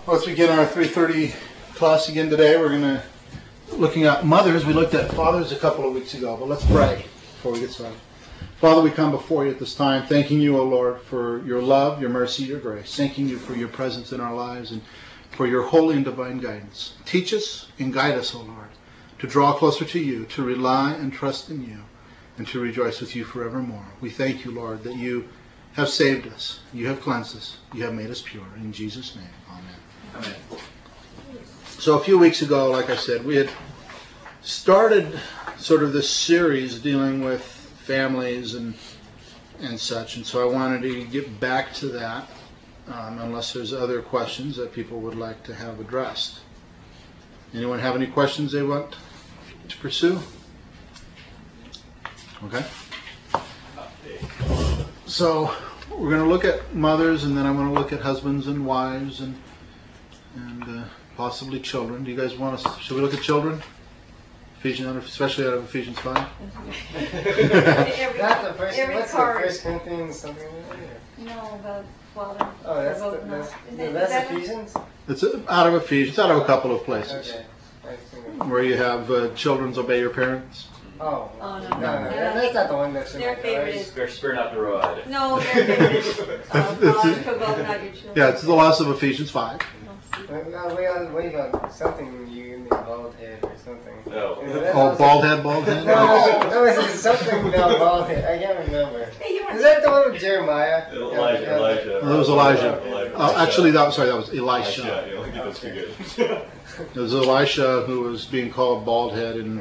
Let's begin our 3:30 class again today. We're going to looking at mothers. We looked at fathers a couple of weeks ago, but let's pray before we get started. Father, we come before you at this time, thanking you, O Lord, for your love, your mercy, your grace. Thanking you for your presence in our lives and for your holy and divine guidance. Teach us and guide us, O Lord, to draw closer to you, to rely and trust in you, and to rejoice with you forevermore. We thank you, Lord, that you have saved us, you have cleansed us, you have made us pure. In Jesus' name, amen. Amen. So a few weeks ago, like I said, we had started sort of this series dealing with families and such, and so I wanted to get back to that, unless there's other questions that people would like to have addressed. Anyone have any questions they want to pursue? Okay. So we're going to look at mothers, and then I'm going to look at husbands and wives and possibly children. Do you guys want us? Should we look at children? Especially out of Ephesians 5. Every card. First Corinthians something like that? No, about 12. Oh, that's Ephesians? It's out of Ephesians, out of a couple of places. Okay. Where you have children obey your parents. Oh, no. That's not the one that's in Their my favorite cards. is... Spare not the rod. No, their favorite is provoke not your children. Yeah, it's the last of Ephesians 5. Wait on something you in the bald head or something. No. Oh, bald head? No, it's something about bald head. I can't remember. Is that the one with Jeremiah? Elijah. That was Elijah. Actually, that was Elisha. Yeah, you only get those two good. It was Elisha who was being called bald head, and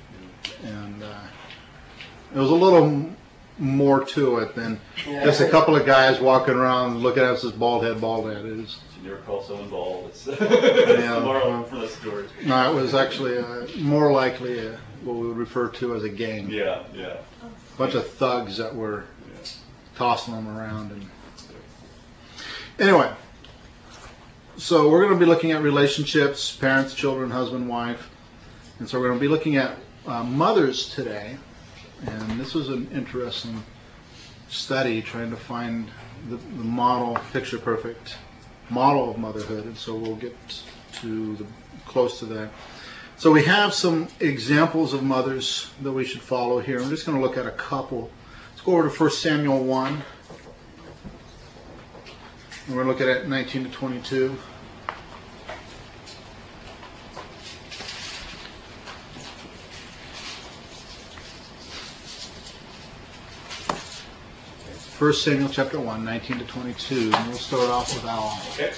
it was a little more to it than just a couple of guys walking around looking at us as bald head. It is. You never call someone bald. It's Yeah, the moral for the story. No, it was actually more likely what we would refer to as a gang. Yeah. A bunch of thugs that were tossing them around. And anyway, so we're going to be looking at relationships, parents, children, husband, wife. And so we're going to be looking at mothers today. And this was an interesting study trying to find the model, picture perfect model of motherhood. And so we'll get to close to that. So we have some examples of mothers that we should follow here. I'm just going to look at a couple. Let's go over to 1 Samuel 1. We're going to look at it 19 to 22. First Samuel chapter 1, 19 to 22, and we'll start off with Al. Okay.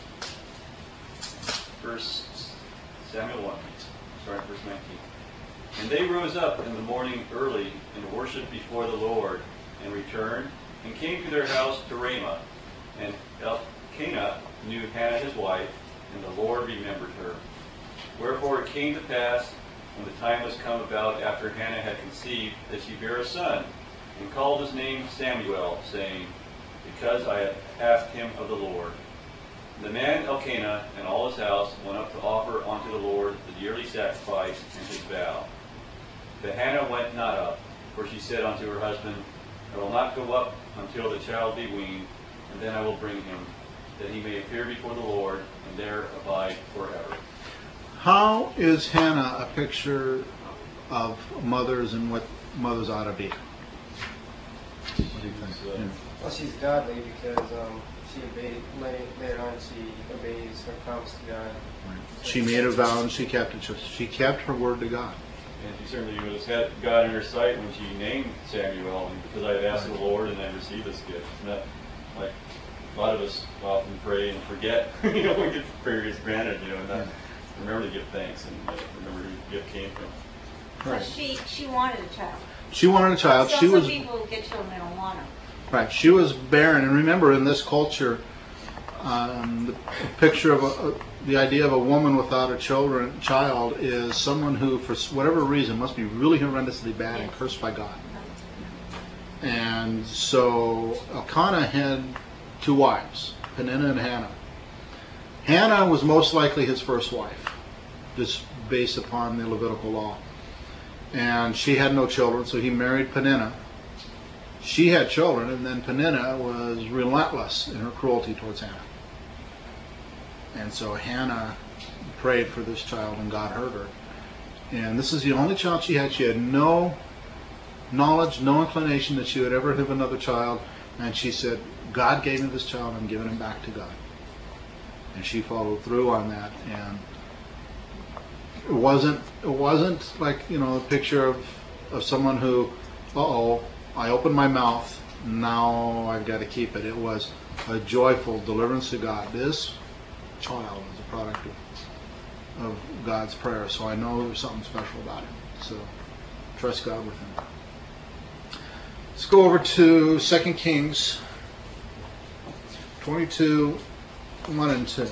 First Samuel 1, starting verse 19. And they rose up in the morning early and worshipped before the Lord, and returned, and came to their house to Ramah. And Elkanah knew Hannah his wife, and the Lord remembered her. Wherefore it came to pass, when the time was come about after Hannah had conceived, that she bare a son, and called his name Samuel, saying, Because I have asked him of the Lord. The man Elkanah and all his house went up to offer unto the Lord the yearly sacrifice and his vow. But Hannah went not up, for she said unto her husband, I will not go up until the child be weaned, and then I will bring him, that he may appear before the Lord, and there abide forever. How is Hannah a picture of mothers and what mothers ought to be? What do you think? Well, she's godly because she obeyed, later on she obeys her promise to God. Right. She made a vow and she kept it. She kept her word to God. And she certainly had God in her sight when she named Samuel, and because I have asked the Lord and I received this gift. It's not like a lot of us often pray and forget, we get prayers granted, and not remember to give thanks and remember who the gift came from. Right. So she wanted a child. She wanted a child. So some people get children, they don't want them. Right. She was barren, and remember, in this culture, the picture of the idea of a woman without a child is someone who, for whatever reason, must be really horrendously bad and cursed by God. And so Elkanah had two wives, Peninnah and Hannah. Hannah was most likely his first wife, just based upon the Levitical law. And she had no children, so he married Peninnah. She had children, and then Peninnah was relentless in her cruelty towards Hannah. And so Hannah prayed for this child, and God heard her. And this is the only child she had. She had no knowledge, no inclination that she would ever have another child. And she said, God gave me this child, I'm giving him back to God. And she followed through on that. And it wasn't like, the picture of someone who, I opened my mouth, now I've got to keep it. It was a joyful deliverance to God. This child is a product of God's prayer, so I know there's something special about him. So trust God with him. Let's go over to 2 Kings 22, 1 and 2.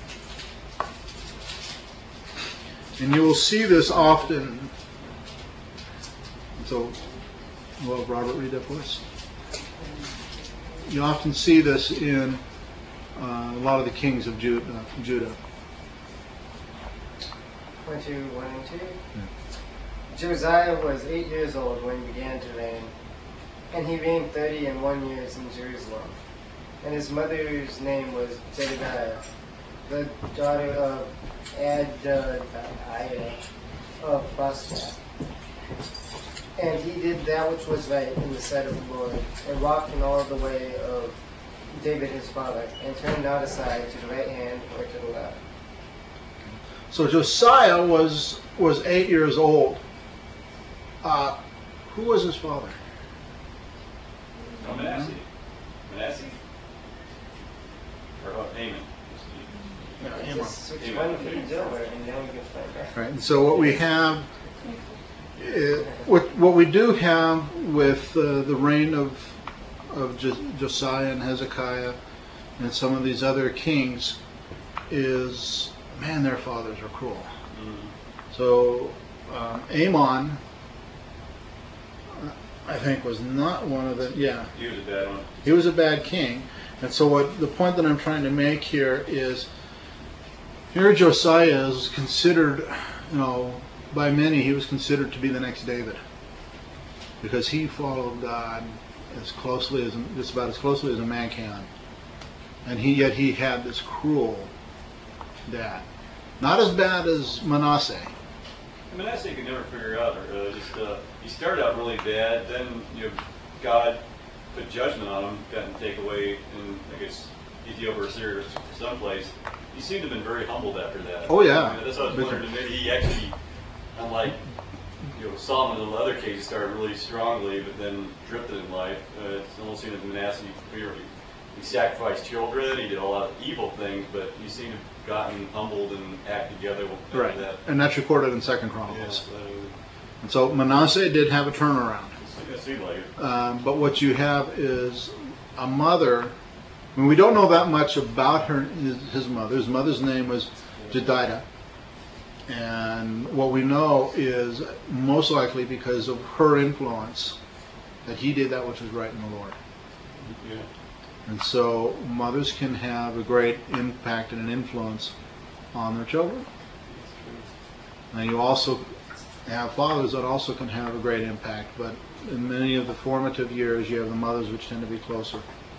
And you will see this often. So, well, Robert, read that for us. You often see this in a lot of the kings of Judah. 22, 1 and 2. Josiah was 8 years old when he began to reign, and he reigned 31 years in Jerusalem. And his mother's name was Jedidiah, the daughter of Adaiah of Boscath. And he did that which was right in the sight of the Lord, and walked in all the way of David his father, and turned not aside to the right hand or to the left. So Josiah was 8 years old. Who was his father? Manasseh. Manasseh? Or Haman? Yeah, Just switch one page over, and then we can find out. Right. And so what we have, what we do have with the reign of Josiah and Hezekiah and some of these other kings is, man, their fathers are cruel. Mm-hmm. So Amon, I think, was not one of the, yeah. He was a bad one. He was a bad king. And so the point that I'm trying to make here is, here Josiah is considered, by many, he was considered to be the next David. Because he followed God just about as closely as a man can. And yet he had this cruel dad. Not as bad as Manasseh. Manasseh could never figure out, he started out really bad, then God put judgment on him, got him take away in, I guess, Ethiopia or Syria or someplace. He seemed to have been very humbled after that. Oh yeah. That's what I was wondering. Maybe he actually, unlike Solomon and the other cases, started really strongly, but then drifted in life. It almost seemed that Manasseh, he sacrificed children, he did a lot of evil things, but he seemed to have gotten humbled and acted together with Right. that. And that's recorded in 2 Chronicles. And so Manasseh did have a turnaround. It seemed like it. But what you have is a mother. I mean, we don't know that much about his mother. His mother's name was Jedidiah. And what we know is most likely because of her influence that he did that which was right in the Lord. Yeah. And so mothers can have a great impact and an influence on their children. And you also have fathers that also can have a great impact, but in many of the formative years you have the mothers which tend to be closer.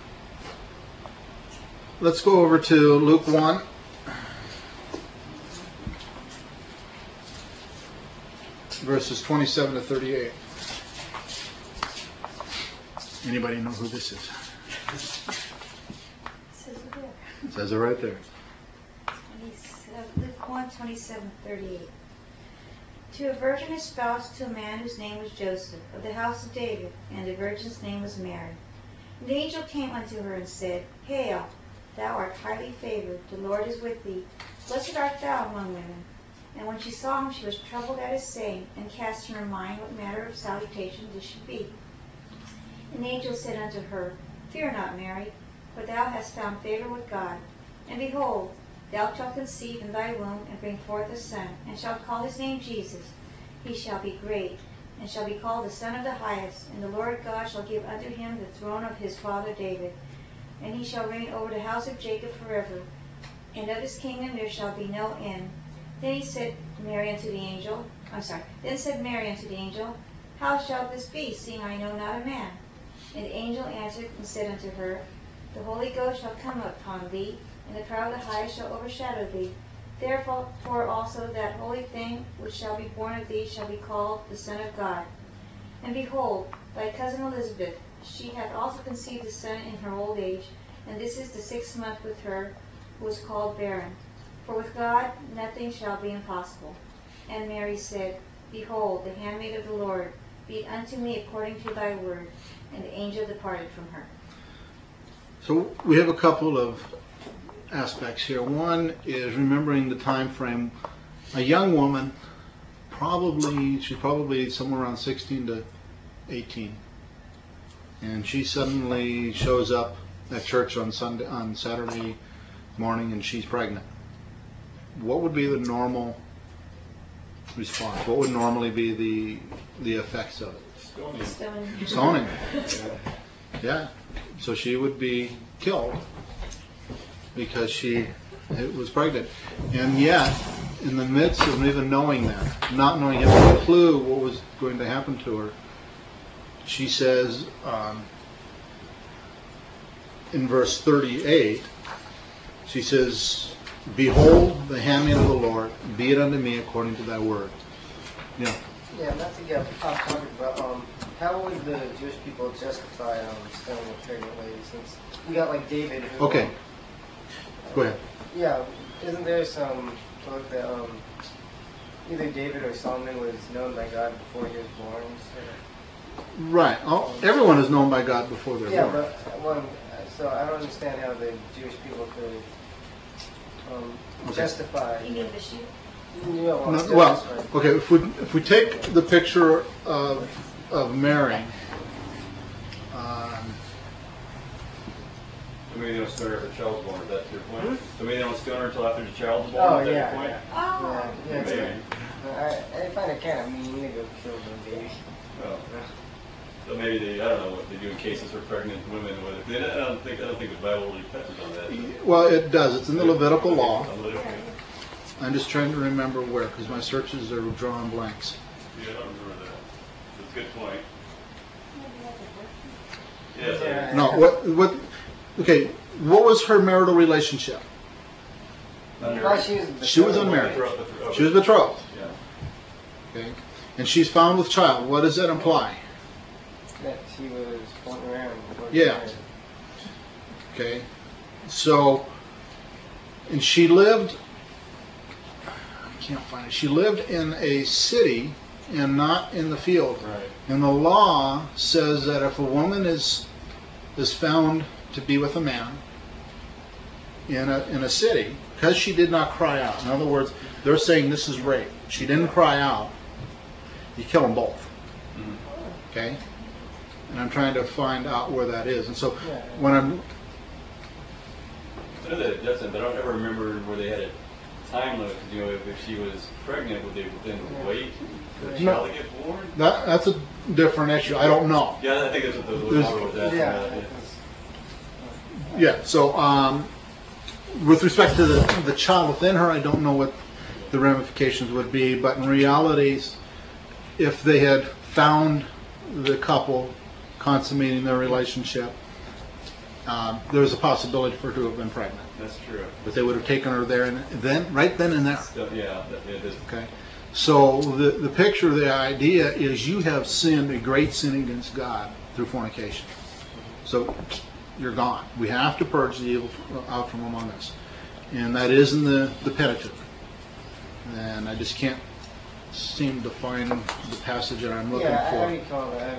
Let's go over to Luke 1. Verses 27 to 38. Anybody know who this is? It says it right there. Luke 1, 27, 38. To a virgin espoused to a man whose name was Joseph, of the house of David, and the virgin's name was Mary. And the angel came unto her and said, Hail, thou art highly favored, the Lord is with thee. Blessed art thou among women. And when she saw him, she was troubled at his saying, and cast in her mind what manner of salutation this should be. And the angel said unto her, Fear not, Mary, for thou hast found favor with God. And behold, thou shalt conceive in thy womb, and bring forth a son, and shalt call his name Jesus. He shall be great, and shall be called the Son of the Highest. And the Lord God shall give unto him the throne of his father David. And he shall reign over the house of Jacob forever. And of his kingdom there shall be no end. Then said Mary unto the angel, How shall this be, seeing I know not a man? And the angel answered and said unto her, The Holy Ghost shall come upon thee, and the crown of the highest shall overshadow thee. Therefore also that holy thing which shall be born of thee shall be called the Son of God. And behold, thy cousin Elizabeth, she hath also conceived a son in her old age, and this is the 6th month with her, who is called barren. For with God nothing shall be impossible. And Mary said, Behold, the handmaid of the Lord, be it unto me according to thy word. And the angel departed from her. So we have a couple of aspects here. One is remembering the time frame. A young woman, she's probably somewhere around 16 to 18, and she suddenly shows up at church on Saturday morning, and she's pregnant. What would be the normal response? What would normally be the effects of it? Stoning. Yeah. So she would be killed because she was pregnant. And yet, in the midst of even knowing that, not knowing any clue what was going to happen to her, she says in verse 38, she says, Behold the handmaid of the Lord, be it unto me according to thy word. Yeah. Yeah, not to get off topic, but how would the Jewish people justify stoning a pregnant lady? Since we got like David. Who, Okay. Go ahead. Yeah, isn't there some book that either David or Solomon was known by God before he was born? So. Right. Everyone is known by God before they're Yeah, born. but so I don't understand how the Jewish people could justify. You mean the sheep? Okay. If we take the picture of Mary, So maybe they don't stone her after the child's born. Is that your point? So maybe they don't stone her until after the child's born. Oh is that yeah, your point? yeah. Yeah, Maybe. I find it kind of mean to go kill the baby. Well, so maybe I don't know what they do in cases for pregnant women. I don't think the Bible really touches on that. well, it does. It's in the Levitical law. Yeah, I'm just trying to remember where, because my searches are drawing blanks. I don't remember that. That's a good point. Yeah. Yes. No, what? Okay, what was her marital relationship? She was unmarried. She was betrothed. Yeah. Okay, and she's found with child. What does that imply? That she was floating around. Yeah. Okay, so, and she lived. I can't find it. She lived in a city and not in the field. Right. And the law says that if a woman is found to be with a man in a city, because she did not cry out. In other words, they're saying this is rape. She didn't cry out. You kill them both. Mm-hmm. Okay? And I'm trying to find out where that is. And so when I'm... I know that that's it, but I don't ever remember where they had a time limit. If she was pregnant, would they then wait for the child to get born? That's a different issue. I don't know. Yeah, I think that's what the Bible was asking about. Yeah, so with respect to the child within her, I don't know what the ramifications would be, but in reality, if they had found the couple consummating their relationship, there was a possibility for her to have been pregnant. That's true. But they would have taken her there and then, right then and there. So, yeah, it is. Okay. So the picture, the idea is you have sinned a great sin against God through fornication. So you're gone. We have to purge the evil out from among us. And that is in the Pentateuch. And I just can't seem to find the passage that I'm looking for. I recall that.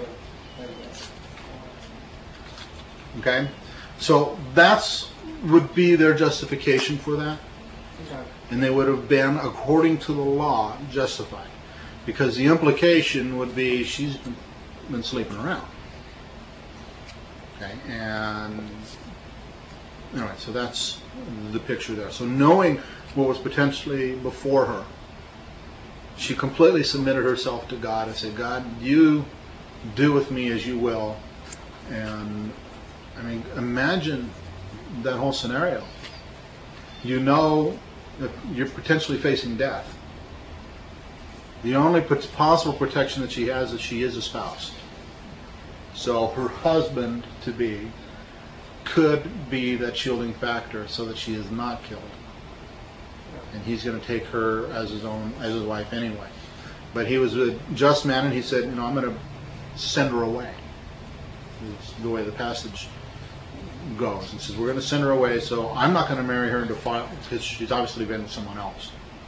Okay? So that's would be their justification for that. Okay. And they would have been, according to the law, justified. Because the implication would be she's been sleeping around. Okay, and anyway, so that's the picture there. So knowing what was potentially before her, she completely submitted herself to God and said, God, you do with me as you will. And I mean, imagine that whole scenario. You know that you're potentially facing death. The only possible protection that she has is she is a spouse. So her husband-to-be could be that shielding factor so that she is not killed. And he's going to take her as his wife anyway. But he was a just man, and he said, I'm going to send her away. Is the way the passage goes. He says, we're going to send her away, so I'm not going to marry her and defile, because she's obviously been with someone else.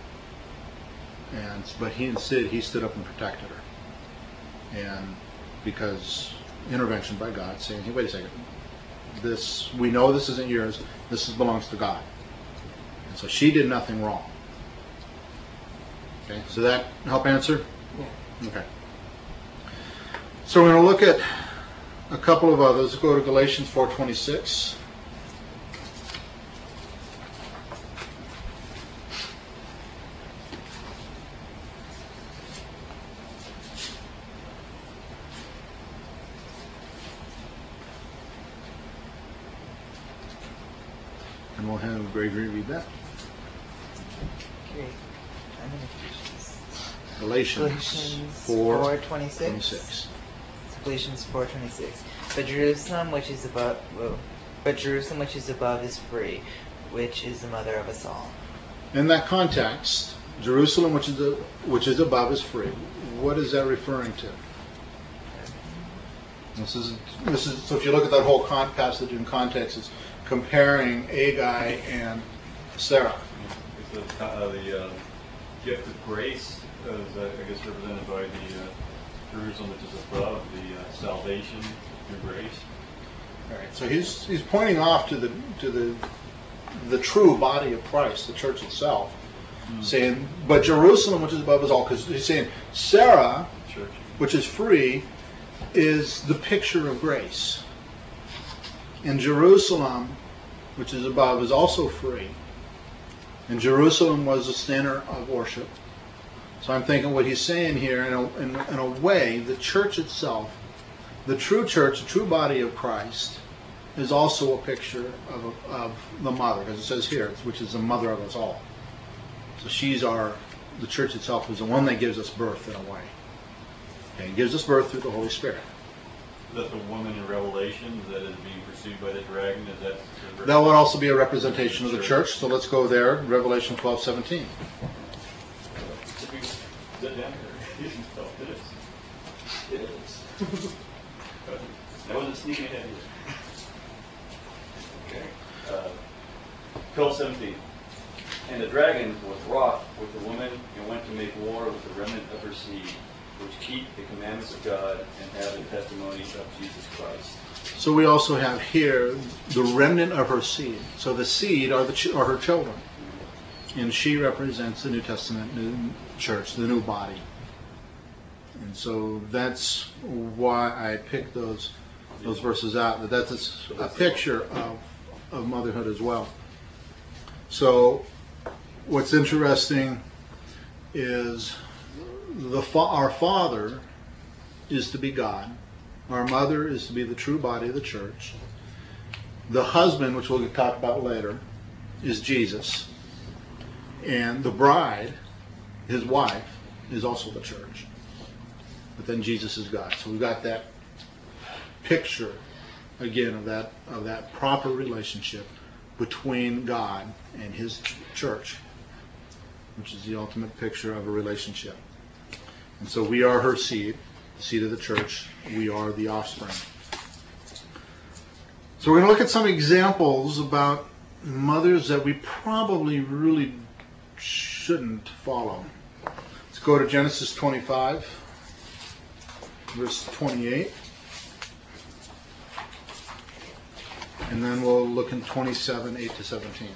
But he stood up and protected her. And because intervention by God, saying, hey, wait a second, we know this isn't yours, this belongs to God. And so she did nothing wrong. Okay, so that help answer? Yeah. Okay. So we're going to look at a couple of others. Let's go to Galatians 4:26. And we'll have Gregory read that. Okay. I'm in Ephesians. Galatians 4:26. 4:26. Galatians 4:26. But Jerusalem which is above is free, which is the mother of us all. In that context, Jerusalem which is above is free. What is that referring to? This is so if you look at that whole passage in context, it's comparing Agai and Sarah. It's the gift of grace is, I guess, represented by the Jerusalem which is above, the salvation through grace. All right. So he's pointing off to the true body of Christ, the church itself, saying, but Jerusalem which is above is all, because he's saying Sarah, Church. which is free, is the picture of grace. And Jerusalem, which is above, is also free. And Jerusalem was the center of worship. So I'm thinking what he's saying here, in a way, the church itself, the true church, the true body of Christ, is also a picture of the mother, as it says here, which is the mother of us all. So the church itself is the one that gives us birth in a way. Okay, it gives us birth through the Holy Spirit. Is that the woman in Revelation that is being pursued by the dragon? Is that That would also be a representation of the church. So let's go there, Revelation 12:17. Is that down here? It is. I wasn't sneaking ahead here. Okay. 12:17. And the dragon was wroth with the woman and went to make war with the remnant of her seed, which keep the commandments of God and have the testimony of Jesus Christ. So we also have here the remnant of her seed. So the seed are her children. And she represents the New Testament new church, the new body. And so that's why I picked those verses out. That's a picture of motherhood as well. So what's interesting is our father is to be God. Our mother is to be the true body of the church. The husband, which we'll talk about later, is Jesus. And the bride, his wife, is also the church. But then Jesus is God. So we've got that picture, again, of that proper relationship between God and his church, which is the ultimate picture of a relationship. And so we are her seed, the seed of the church. We are the offspring. So we're going to look at some examples about mothers that we probably really shouldn't follow. Let's go to Genesis 25, verse 28. And then we'll look in 27, 8 to 17.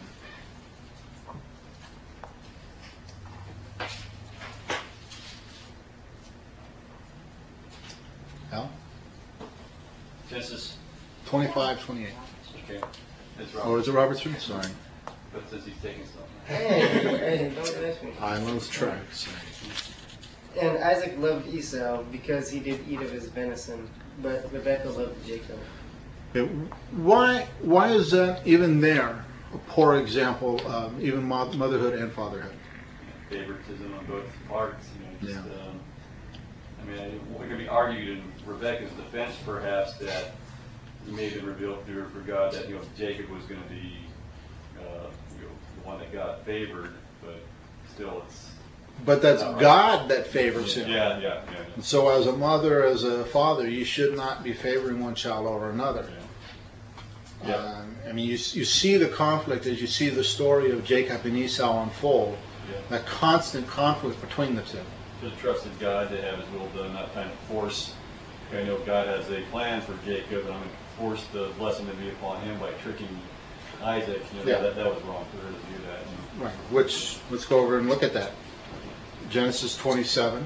Al? Genesis. 25, 28. Okay. It's Robert. Oh, is it Robert's room? Sorry. But says he's taking something. Hey, don't ask me. I lose track. Sorry. And Isaac loved Esau because he did eat of his venison, but Rebekah loved Jacob. Okay, why is that even there a poor example of even motherhood and fatherhood? Favoritism on both parts. You know, just, Yeah. I mean, it could be argued in Rebecca's defense, perhaps, that it may have been revealed for God that Jacob was going to be the one that got favored, but still it's. But that's God that favors him. Yeah. And so as a mother, as a father, you should not be favoring one child over another. Yeah. I mean, you see the conflict as you see the story of Jacob and Esau unfold. Yeah. That constant conflict between the two. Just trusted God to have His will done, not trying to force. I know God has a plan for Jacob, and I'm going to force the blessing to be upon him by tricking Isaac. That was wrong for her to do that. Right. Which, let's go over and look at that. Genesis 27,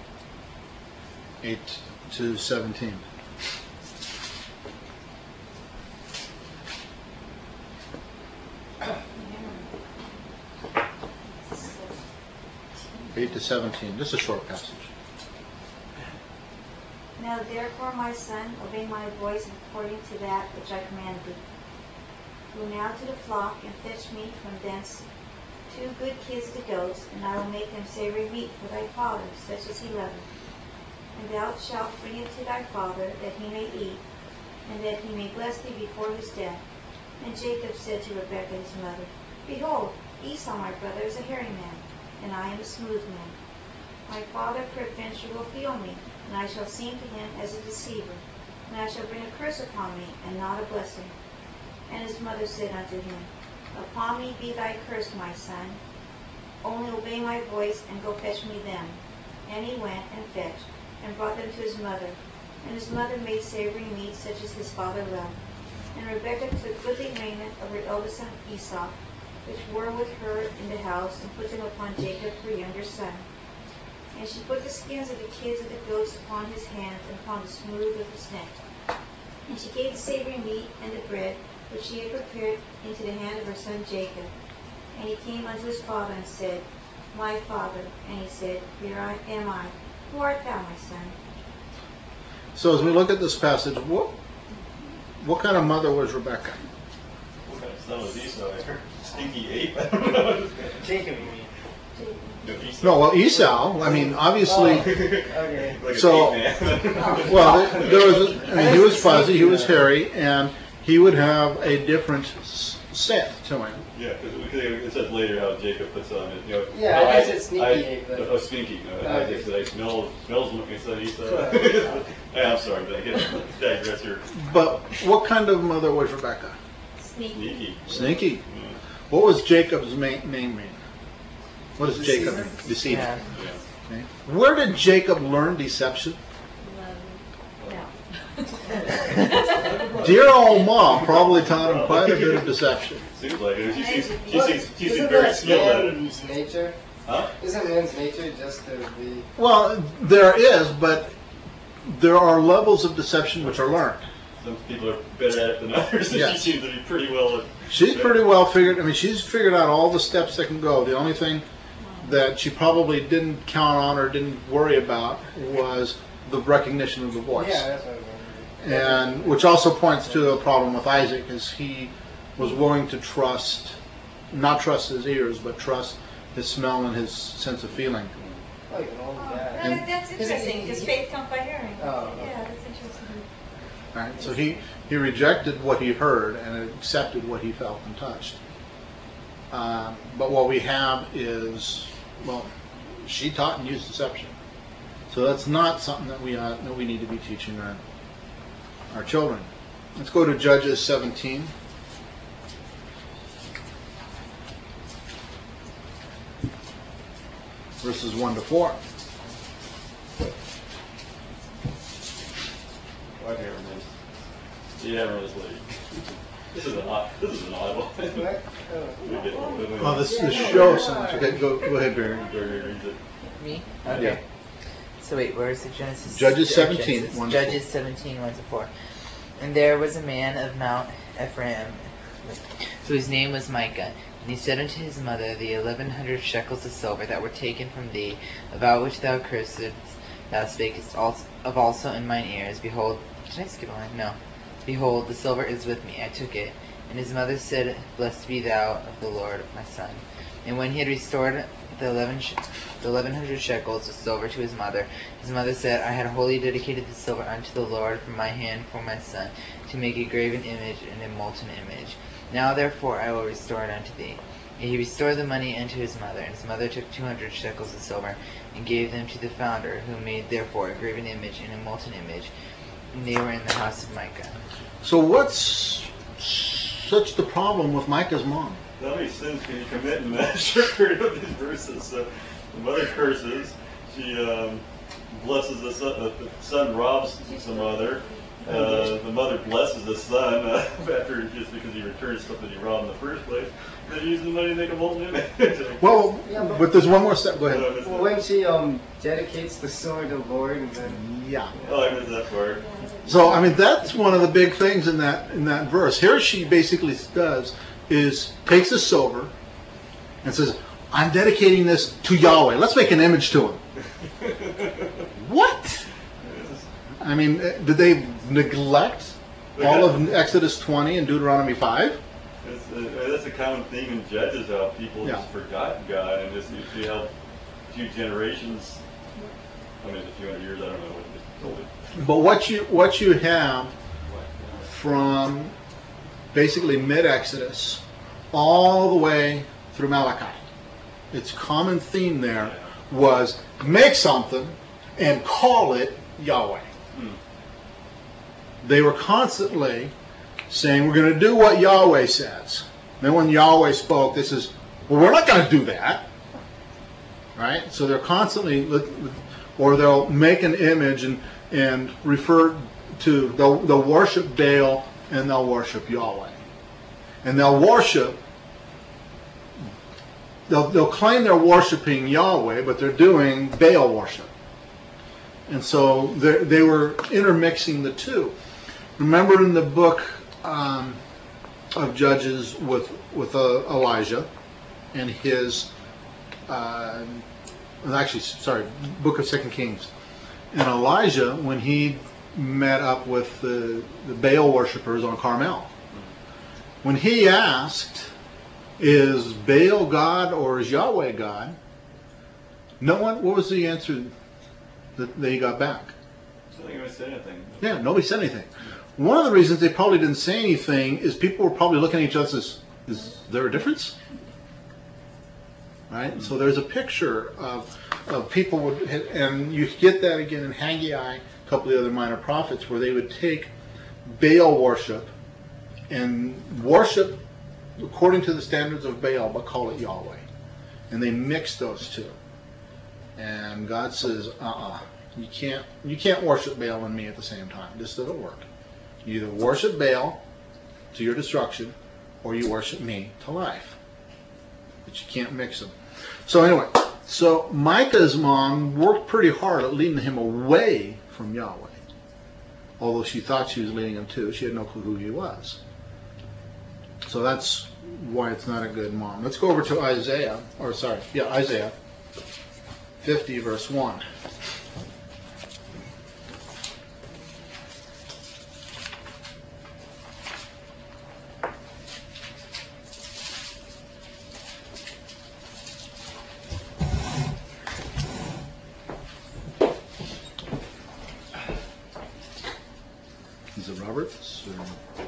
8 to 17. Yeah. 8 to 17. Just a short passage. Now therefore, my son, obey my voice according to that which I command thee. Go now to the flock, and fetch me from thence 2 good kids of the goats, and I will make them savory meat for thy father, such as he loveth. And thou shalt bring it to thy father, that he may eat, and that he may bless thee before his death. And Jacob said to Rebekah his mother, Behold, Esau my brother is a hairy man, and I am a smooth man. My father peradventure will feel me, and I shall seem to him as a deceiver, and I shall bring a curse upon me, and not a blessing. And his mother said unto him, Upon me be thy curse, my son. Only obey my voice, and go fetch me them. And he went and fetched, and brought them to his mother. And his mother made savory meat, such as his father loved. And Rebekah took goodly raiment of her eldest son Esau, which were with her in the house, and put them upon Jacob her younger son. And she put the skins of the kids of the goats upon his hands, and upon the smooth of his neck. And she gave the savory meat and the bread, which she had prepared, into the hand of her son Jacob. And he came unto his father and said, My father. And he said, Here am I. Who art thou, my son? So as we look at this passage, what kind of mother was Rebekah? What kind of son was Esau? Stinky ape? I don't know. Jacob, you mean? Jacob. No, Esau. No, well, Esau, I mean, obviously, Okay. Like So- a ape man. well, there was, I mean, he was fuzzy, he was hairy, and he would have a different set to him. Yeah, because it says later how Jacob puts on it. Yeah, I guess it's sneaky ape, but- Oh, stinky. Isaac said, I smells like son Esau. Correct. I'm sorry, but I get digress here. But what kind of mother was Rebekah? Sneaky. Sneaky. Sneaky. Yeah. What was Jacob's name mean? What does Jacob mean? Deceiver. Yeah. Yeah. Okay. Where did Jacob learn deception? No. Dear old mom probably taught him quite a bit of deception. Seems like it. She seems Isn't very that skilled at it. man's nature? Huh? Isn't man's nature just to be... Well, there is, but there are levels of deception which are learned. Some people are better at it than others, and Yeah. she seems to be pretty well at She's pretty well figured. I mean, she's figured out all the steps that can go. The only thing that she probably didn't count on or didn't worry about was the recognition of the voice. Yeah, that's what I was wondering. And which also points to a problem with Isaac, is he was willing to not trust his ears, but trust his smell and his sense of feeling. Oh, even older Oh, dad. that's interesting, because faith comes by hearing. Oh. Yeah, that's interesting. Right? So he rejected what he heard and accepted what he felt and touched. But what we have is, well, she taught and used deception. So that's not something that we need to be teaching our children. Let's go to Judges 17. Verses 1 to 4. I've never missed. You haven't really played. This is an odd one. What? Oh. Oh, this show so much. Okay, go ahead, Barry. Barry reads it. Me? Okay. Yeah. So wait, where is it? Genesis? Judges or 17, Genesis. 1 to 4. Judges 17, 1 to 4. And there was a man of Mount Ephraim, so his name was Micah. And he said unto his mother, The 1,100 shekels of silver that were taken from thee, about which thou cursedst, thou spakest also in mine ears. Behold, did I skip a line? No. Behold, the silver is with me. I took it. And his mother said, Blessed be thou of the Lord, my son. And when he had restored the 1100 shekels of silver to his mother said, I had wholly dedicated the silver unto the Lord from my hand for my son, to make a graven image and a molten image. Now therefore I will restore it unto thee. And he restored the money unto his mother, and his mother took 200 shekels of silver, and gave them to the founder, who made therefore a graven image and a molten image. And they were in the house of Micah. So what's such the problem with Micah's mom? How many sins can you commit in that short period of these verses? So the mother curses. She blesses the son. The son robs the mother. The mother blesses the son after just because he returns something he robbed in the first place. They use the money to make a molten image. Well, but there's one more step. Go ahead. Well, when she dedicates the sword to the Lord, and then Yeah. Oh, I missed that part. So I mean that's one of the big things in that verse. Here she basically does is takes the silver and says, I'm dedicating this to Yahweh. Let's make an image to him. What? I mean, did they neglect all of Exodus 20 and Deuteronomy 5? That's a common theme in Judges, how people Yeah. just forgot God, and just you see how a few generations, I mean, a few hundred years, I don't know what it's totally. But what you have from basically mid-Exodus all the way through Malachi, its common theme there was make something and call it Yahweh. They were constantly saying, we're going to do what Yahweh says. Then when Yahweh spoke, they says, well, we're not going to do that. Right? So they're constantly, or they'll make an image and refer to, they'll worship Baal and they'll worship Yahweh. And they'll worship, they'll claim they're worshiping Yahweh, but they're doing Baal worship. And so they were intermixing the two. Remember in the book of Judges with Elijah and his, book of 2 Kings. And Elijah, when he met up with the Baal worshippers on Carmel, when he asked, is Baal God or is Yahweh God? What was the answer that they got back? I don't think anyone said anything. Yeah, nobody said anything. One of the reasons they probably didn't say anything is people were probably looking at each other and says, is there a difference? Right? So there's a picture of people, and you get that again in Haggai, a couple of the other minor prophets, where they would take Baal worship and worship according to the standards of Baal, but call it Yahweh. And they mix those two. And God says, you can't worship Baal and me at the same time. This doesn't work. You either worship Baal to your destruction, or you worship me to life. But you can't mix them. So anyway, so Micah's mom worked pretty hard at leading him away from Yahweh. Although she thought she was leading him to, she had no clue who he was. So that's why it's not a good mom. Let's go over to Isaiah 50, verse 1. Is it Roberts? Or?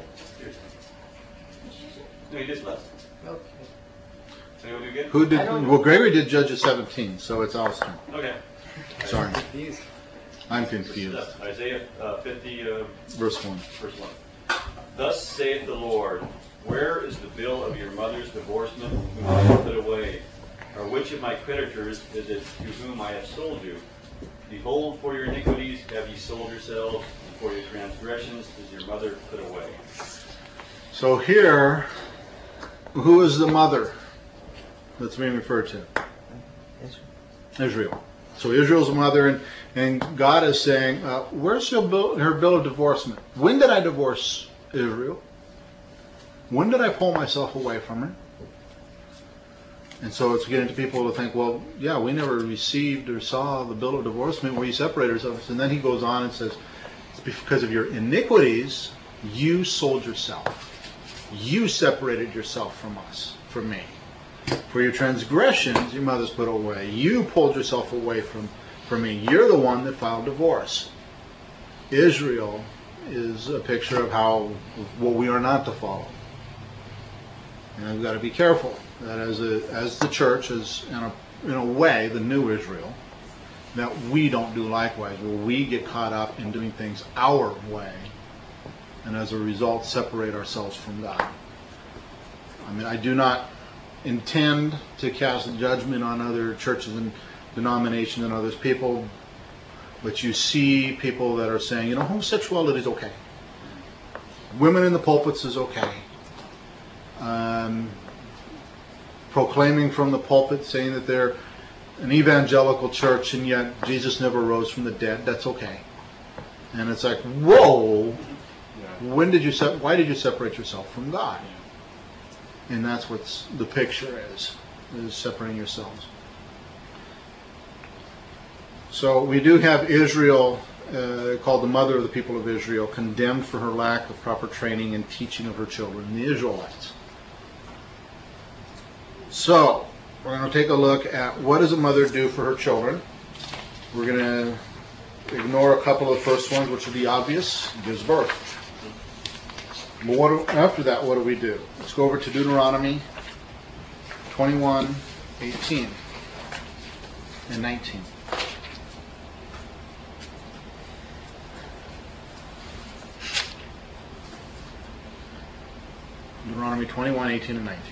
No, he just left. okay. So you want to do again? Who did? I don't know. Well, Gregory did Judges 17, so it's Al's turn. Okay. Sorry, Confused. I'm confused. Isaiah 50, Verse 1. verse 1. Thus saith the Lord, where is the bill of your mother's divorcement whom I have put away? Or which of my creditors is it to whom I have sold you? Behold, for your iniquities have ye sold yourselves, and for your transgressions is your mother put away. So here, who is the mother that's being referred to? Israel. So Israel's the mother, and God is saying, where's her bill of divorcement? When did I divorce Israel? When did I pull myself away from her? And so it's getting to people to think, well, yeah, we never received or saw the bill of divorcement where you separated ourselves. And then he goes on and says, it's because of your iniquities, you sold yourself. You separated yourself from us, from me. For your transgressions, your mother's put away. You pulled yourself away from me. You're the one that filed divorce. Israel is a picture of what we are not to follow. And we've got to be careful that as the church, as in a way, the new Israel, that we don't do likewise, where we get caught up in doing things our way, and as a result separate ourselves from God. I mean, I do not intend to cast judgment on other churches and denominations and others people, but you see people that are saying, homosexuality is okay. Women in the pulpits is okay. Proclaiming from the pulpit, saying that they're an evangelical church and yet Jesus never rose from the dead, that's okay. And it's like, whoa, why did you separate yourself from God? And that's what the picture is separating yourselves. So we do have Israel, called the mother of the people of Israel, condemned for her lack of proper training and teaching of her children, the Israelites. So we're going to take a look at what does a mother do for her children. We're going to ignore a couple of the first ones, which are the obvious. Gives birth. But after that, what do we do? Let's go over to Deuteronomy 21:18 and 19. Deuteronomy 21:18 and 19.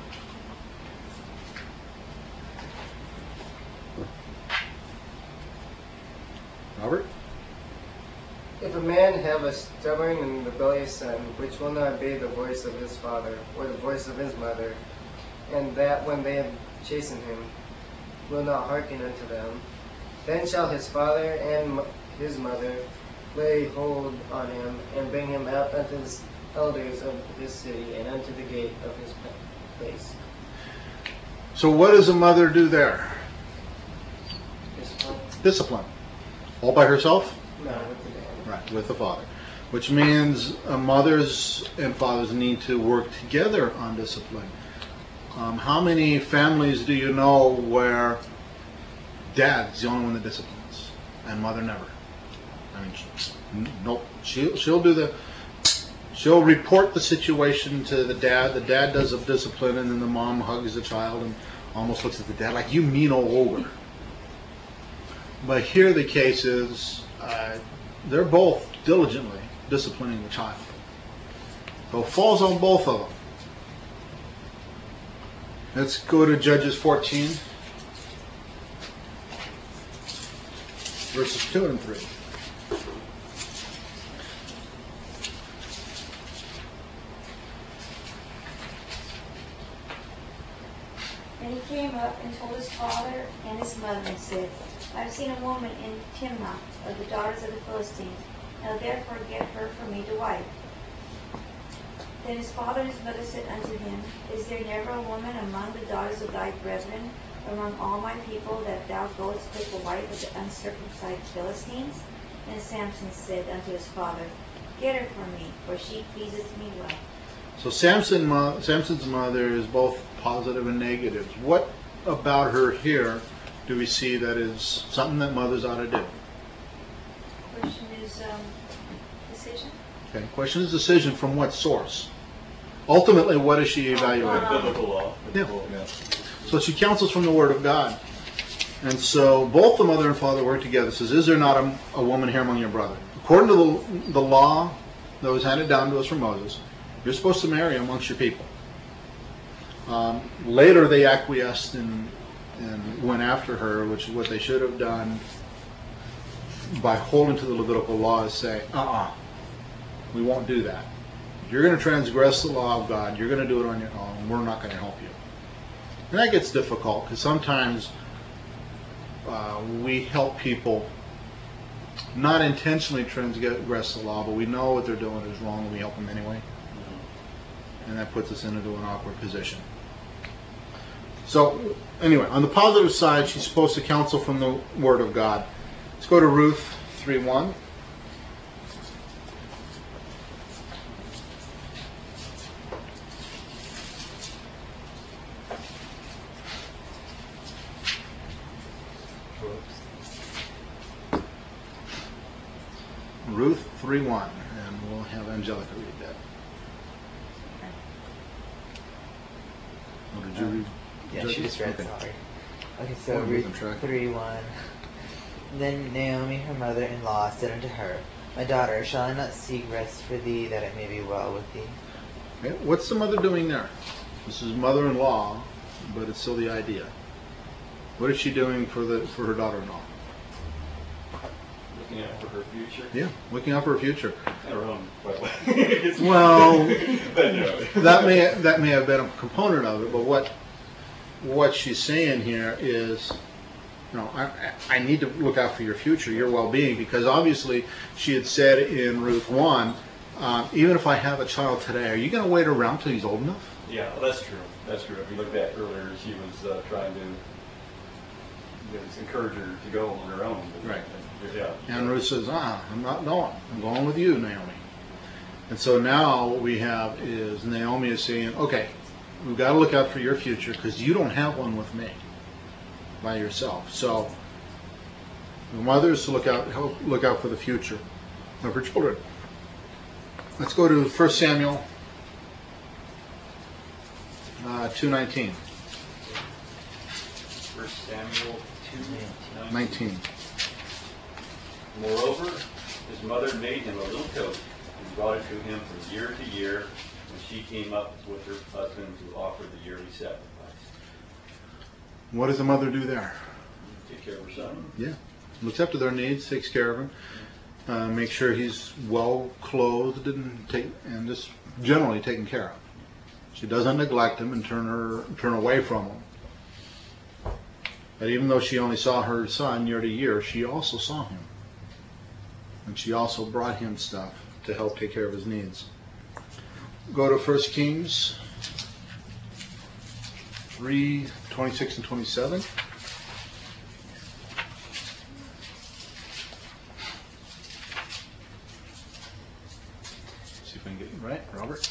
Robert? If a man have a stubborn and rebellious son, which will not obey the voice of his father, or the voice of his mother, and that when they have chastened him, will not hearken unto them, then shall his father and his mother lay hold on him, and bring him out unto the elders of his city, and unto the gate of his place. So what does a mother do there? Discipline. All by herself? No, with the dad. Right, with the father. Which means mothers and fathers need to work together on discipline. How many families do you know where dad's the only one that disciplines and mother never? I mean, nope. She'll report the situation to the dad. The dad does the discipline, and then the mom hugs the child and almost looks at the dad like, you mean old ogre. But here the case is they're both diligently disciplining the child. So it falls on both of them. Let's go to Judges 14, verses 2 and 3. And he came up and told his father and his mother and said, I have seen a woman in Timnah of the daughters of the Philistines, and will therefore get her for me to wife. Then his father and his mother said unto him, Is there never a woman among the daughters of thy brethren, among all my people, that thou goest to take a wife of the uncircumcised Philistines? And Samson said unto his father, Get her for me, for she pleaseth me well. So Samson's mother is both positive and negative. What about her here do we see that is something that mothers ought to do? Question is decision. Okay. Question is decision from what source? Ultimately, what is she evaluating? Biblical law. Yeah. So she counsels from the Word of God. And so both the mother and father work together. It says, is there not a woman here among your brother? According to the law that was handed down to us from Moses, you're supposed to marry amongst your people. Later they acquiesced and went after her, which is what they should have done by holding to the Levitical law, is say, we won't do that. You're going to transgress the law of God. You're going to do it on your own. We're not going to help you. And that gets difficult because sometimes we help people not intentionally transgress the law, but we know what they're doing is wrong and we help them anyway. And that puts us into an awkward position. So, anyway, on the positive side, she's supposed to counsel from the Word of God. Let's go to Ruth 3:1. 3:1, and we'll have Angelica read that. Oh, did you read? Yeah, she just read, Okay. sorry. Okay, so I'm Ruth losing track. 3:1. Then Naomi, her mother-in-law, said unto her, My daughter, shall I not seek rest for thee, that it may be well with thee? Okay, what's the mother doing there? This is mother-in-law, but it's still the idea. What is she doing for her daughter-in-law? Looking out for her future. Yeah, looking out for her future. Her own, by the way. Well, But no. that may have been a component of it, but what she's saying here is, I need to look out for your future, your well-being, because obviously she had said in Ruth 1, even if I have a child today, are you going to wait around till he's old enough? Yeah, well, that's true. That's true. If we look back earlier, she was trying to encourage her to go on her own. But, Right. Yeah. And Ruth says, I'm not going. I'm going with you, Naomi. And so now what we have is Naomi is saying, okay, we've got to look out for your future because you don't have one with me by yourself. So the mother is to look out for the future of her children. Let's go to 1 Samuel 2:19. 1 Samuel 2:19. 19. Moreover, his mother made him a little coat and brought it to him from year to year when she came up with her husband to offer the yearly sacrifice. What does the mother do there? Take care of her son. Yeah. Looks after their needs, takes care of him, makes sure he's well clothed and just generally taken care of. She doesn't neglect him and turn away from him. But even though she only saw her son year to year, she also saw him. And she also brought him stuff to help take care of his needs. Go to 1 Kings 3:26 and 27. See if I can get it right, Robert.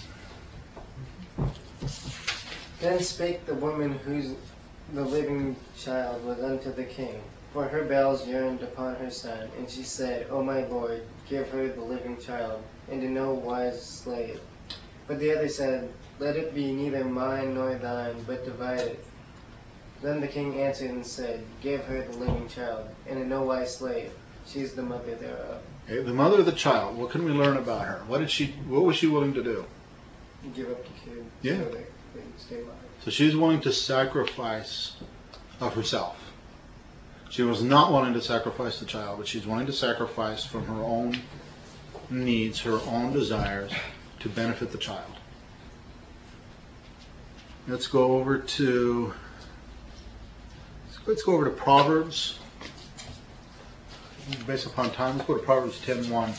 Then spake the woman whose the living child was unto the king, for her bowels yearned upon her son. And she said, O my lord, give her the living child, and in no wise slay it. But the other said, Let it be neither mine nor thine, but divided. Then the king answered and said, Give her the living child, and in no wise slay it. She is the mother thereof. Okay, the mother of the child. What can we learn about her? What was she willing to do? Give up the kid Yeah. so that they can stay alive. So she's willing to sacrifice of herself. She was not willing to sacrifice the child, but she's willing to sacrifice from her own needs, her own desires, to benefit the child. Let's go over to Proverbs. Based upon time, let's go to Proverbs 10:1.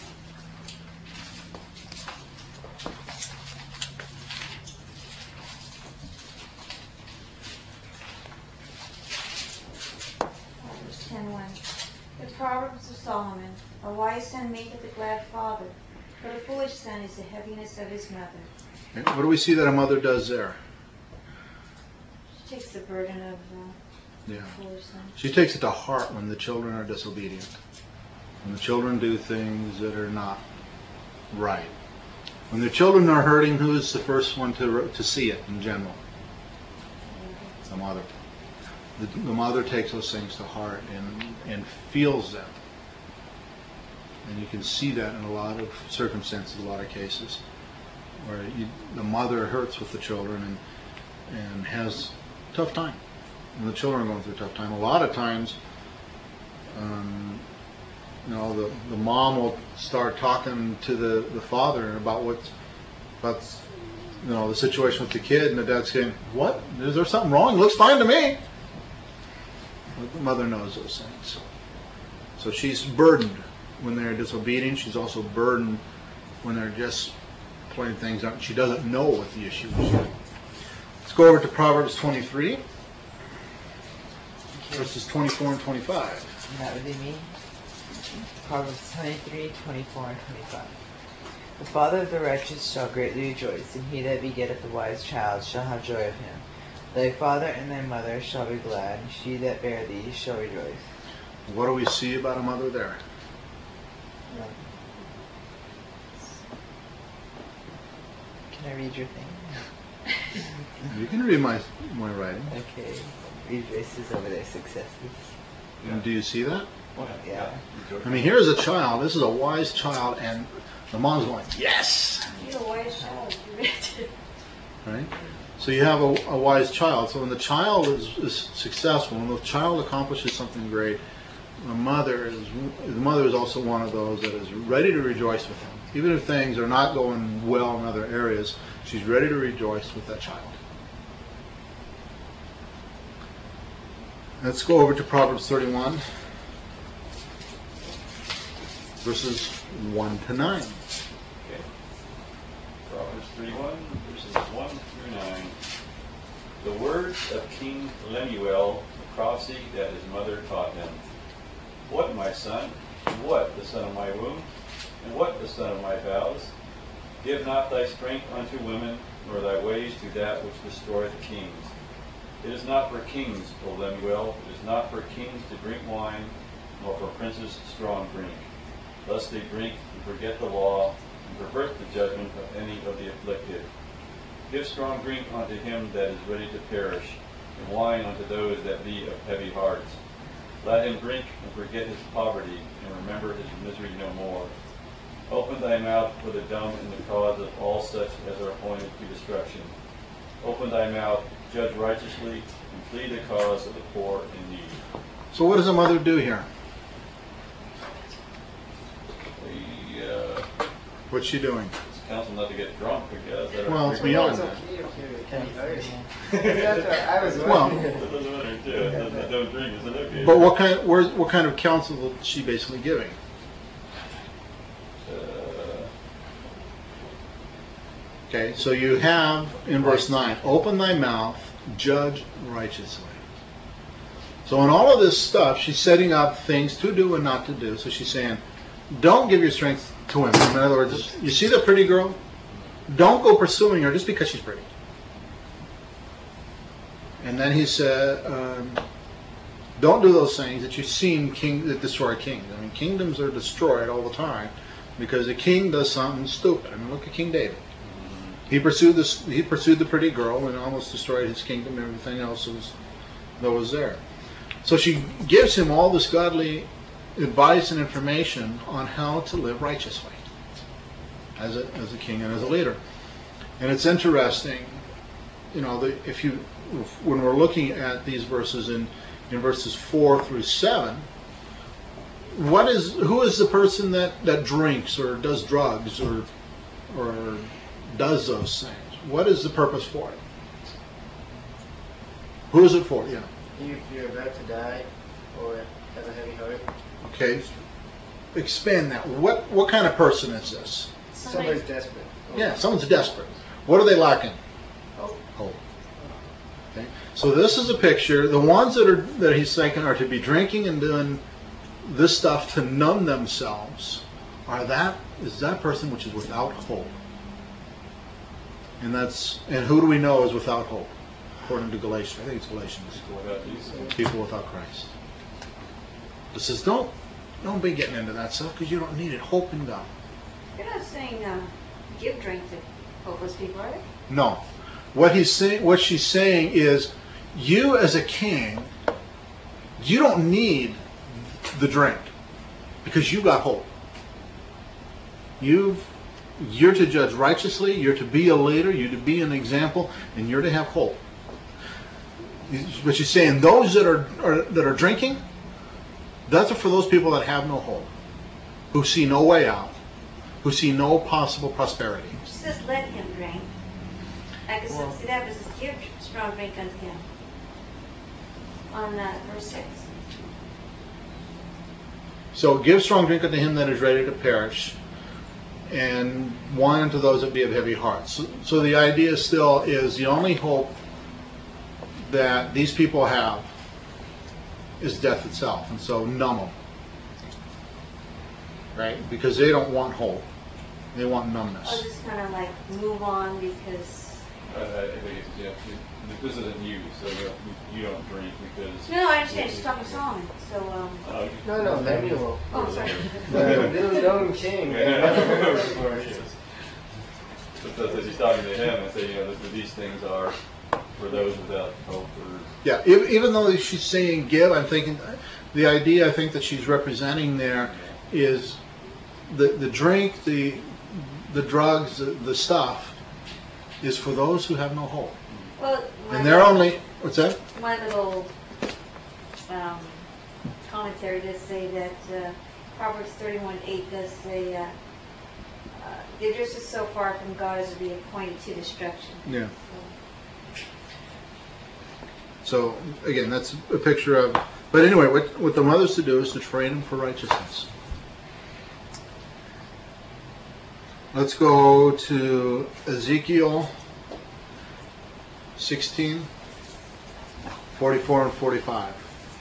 Proverbs 10:1. The Proverbs of Solomon. A wise son maketh a glad father, but a foolish son is the heaviness of his mother. Okay, what do we see that a mother does there? She takes the burden of Yeah. the foolish son. She takes it to heart when the children are disobedient. When the children do things that are not right. When the children are hurting, who is the first one to see it in general? The mother. The mother takes those things to heart and feels them. And you can see that in a lot of circumstances, a lot of cases, where the mother hurts with the children and has a tough time. And the children are going through a tough time. A lot of times, the mom will start talking to the father about the situation with the kid, and the dad's saying, "What? Is there something wrong? It looks fine to me." But the mother knows those things. So she's burdened when they're disobedient. She's also burdened when they're just playing things out. She doesn't know what the issue is yet. Let's go over to Proverbs 23, verses 24 and 25. And that would be me. Proverbs 23, 24, and 25. The father of the righteous shall greatly rejoice, and he that begetteth a wise child shall have joy of him. Thy father and thy mother shall be glad, and she that bare thee shall rejoice. What do we see about a mother there? Can I read your thing? You can read my writing. Okay. Rejoice is over their successes. And do you see that? Yeah. I mean, here's a child. This is a wise child, and the mom's going, yes! You're a wise child. You read it. Right? So you have a wise child. So when the child is successful, when the child accomplishes something great, the mother is also one of those that is ready to rejoice with them. Even if things are not going well in other areas, she's ready to rejoice with that child. Let's go over to Proverbs 31, verses 1 to 9. Okay. Proverbs 31, verses 1 through 9. The words of King Lemuel, the prophecy that his mother taught him. What, my son? What, the son of my womb? And what, the son of my vows? Give not thy strength unto women, nor thy ways to that which destroyeth kings. It is not for kings, O Lemuel, it is not for kings to drink wine, nor for princes strong drink. Lest they drink and forget the law, and pervert the judgment of any of the afflicted. Give strong drink unto him that is ready to perish, and wine unto those that be of heavy hearts. Let him drink and forget his poverty, and remember his misery no more. Open thy mouth for the dumb in the cause of all such as are appointed to destruction. Open thy mouth, judge righteously, and plead the cause of the poor in need. So what does a mother do here? What's she doing? It's counsel not to get drunk, because that Well, it's pretty beyond It's that. okay if you're That's what I was Well, wondering. That doesn't matter too. It doesn't- don't drink, is it okay? But what kind of counsel is she basically giving? Okay, so you have in verse 9, open thy mouth, judge righteously. So in all of this stuff, she's setting up things to do and not to do. So she's saying, don't give your strength to women. In other words, you see the pretty girl? Don't go pursuing her just because she's pretty. And then he said, don't do those things that you've seen that destroy kings. I mean, kingdoms are destroyed all the time because a king does something stupid. I mean, look at King David. He pursued the pretty girl and almost destroyed his kingdom and everything else that was there. So she gives him all this godly advice and information on how to live righteously as a king and as a leader. And it's interesting, you know, when we're looking at these verses in verses 4 through 7, who is the person that drinks or does drugs or does those things? What is the purpose for it? Who is it for? Yeah. If you're about to die or have a heavy heart, Okay. Expand that. What kind of person is this? somebody's desperate. Yeah, someone's desperate. What are they lacking? Hope. Hope. Okay. So this is a picture. The ones that he's thinking are to be drinking and doing this stuff to numb themselves is that person which is without hope. And who do we know is without hope? According to Galatians. I think it's Galatians. People without Christ. It says don't be getting into that stuff because you don't need it. Hope in God. You're not saying give drink to hopeless people, are you? No. What she's saying is, you as a king, you don't need the drink because you got hope. You're to judge righteously, you're to be a leader, you're to be an example, and you're to have hope. But she's saying those that are drinking, that's for those people that have no hope, who see no way out, who see no possible prosperity. She says let him drink. I can see that, but it says give strong drink unto him. On verse 6. So give strong drink unto him that is ready to perish, and wine unto those that be of heavy hearts. So the idea still is the only hope that these people have is death itself, and so numb them, right? Because they don't want hope, they want numbness. Or just kind of like move on because. I think it's, yeah, this isn't you, so you don't drink because. No, I understand. She's talking Solomon. So No, Lemuel. Oh, sorry. Little known king. Because he's talking to him and saying, these things are for those without hope. Yeah, even though she's saying give, I'm thinking the idea I think that she's representing there is the drink, the drugs, the stuff is for those who have no hope. Well, And they're only, what's that? my little commentary does say that Proverbs 31:8 does say they're just so far from God as to be appointed to destruction. Yeah. So again, that's a picture of. But anyway, what the mother's to do is to train them for righteousness. Let's go to Ezekiel 16, 44 and 45.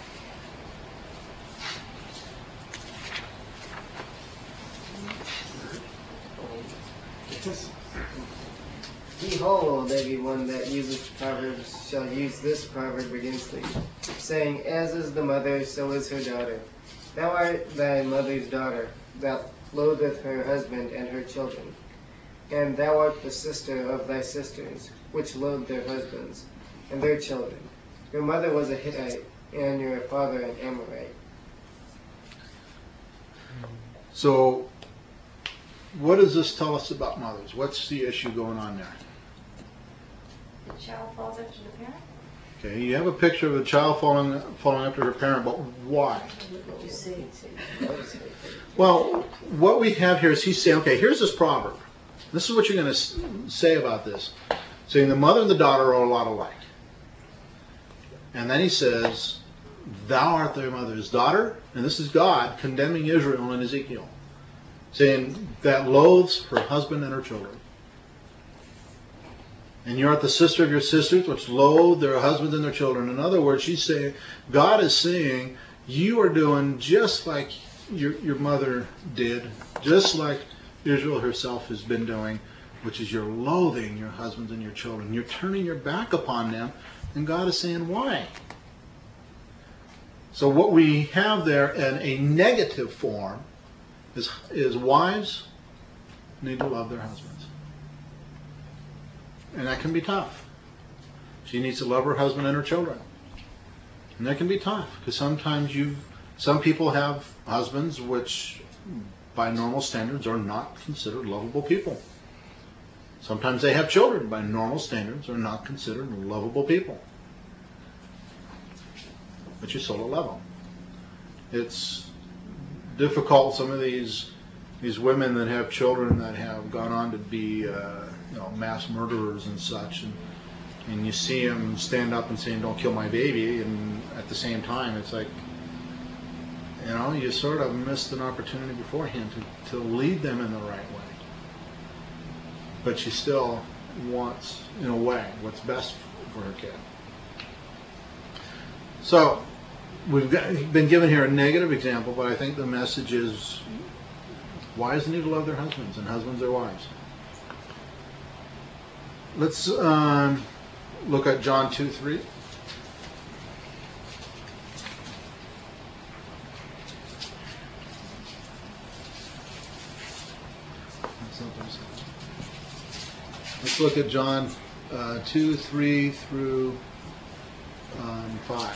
Behold, everyone that useth proverbs shall use this proverb against thee, saying, As is the mother, so is her daughter. Thou art thy mother's daughter, that loatheth her husband and her children. And thou art the sister of thy sisters, which loathe their husbands and their children. Your mother was a Hittite, and your father an Amorite. So, what does this tell us about mothers? What's the issue going on there? The child falls after the parent? Okay, you have a picture of a child falling after her parent, but why? What did you say? Well, what we have here is he's saying, okay, here's this proverb. This is what you're going to say about this. Saying the mother and the daughter are a lot alike. And then he says, thou art thy mother's daughter. And this is God condemning Israel in Ezekiel. Saying that loathes her husband and her children. And you art the sister of your sisters, which loathe their husbands and their children. In other words, she's saying, God is saying, you are doing just like your mother did, just like Israel herself has been doing, which is you're loathing your husbands and your children. You're turning your back upon them, and God is saying, why? So what we have there in a negative form is wives need to love their husbands. And that can be tough. She needs to love her husband and her children. And that can be tough, because sometimes some people have husbands which by normal standards are not considered lovable people. Sometimes they have children by normal standards are not considered lovable people. But you still love them. It's difficult. Some of these women that have children that have gone on to be mass murderers and such, and you see them stand up and saying, don't kill my baby, and at the same time it's like, you sort of missed an opportunity beforehand to lead them in the right way. But she still wants, in a way, what's best for her kid. So, we've been given here a negative example, but I think the message is wives need to love their husbands, and husbands their wives. Let's look at John 2:3. Let's look at John 2:3 through 5.